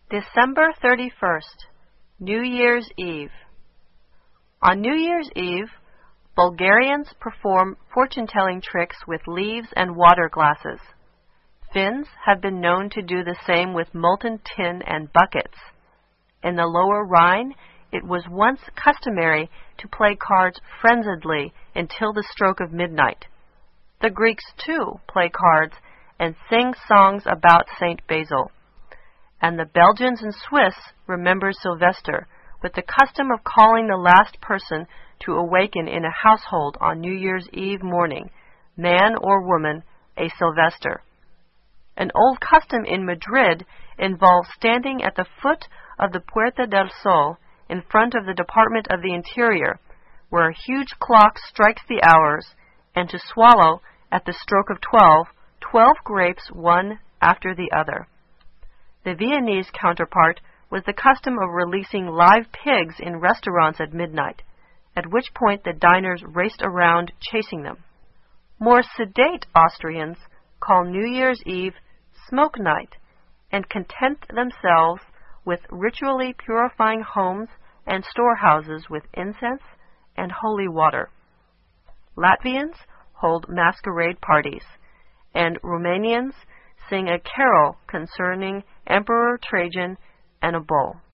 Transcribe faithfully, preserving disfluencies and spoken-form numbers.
December thirty-first, New Year's Eve. On New Year's Eve, Bulgarians perform fortune-telling tricks with leaves and water glasses. Finns have been known to do the same with molten tin and buckets. In the Lower Rhine, it was once customary to play cards frenziedly until the stroke of midnight. The Greeks, too, play cards and sing songs about Saint Basil. And the Belgians and Swiss remember Sylvester, with the custom of calling the last person to awaken in a household on New Year's Eve morning, man or woman, a Sylvester. An old custom in Madrid involves standing at the foot of the Puerta del Sol in front of the Department of the Interior, where a huge clock strikes the hours, and to swallow, at the stroke of twelve, twelve grapes one after the other. The Viennese counterpart was the custom of releasing live pigs in restaurants at midnight, at which point the diners raced around chasing them. More sedate Austrians call New Year's Eve smoke night and content themselves with ritually purifying homes and storehouses with incense and holy water. Latvians hold masquerade parties, and Romanians sing a carol concerning Emperor Trajan and a bull.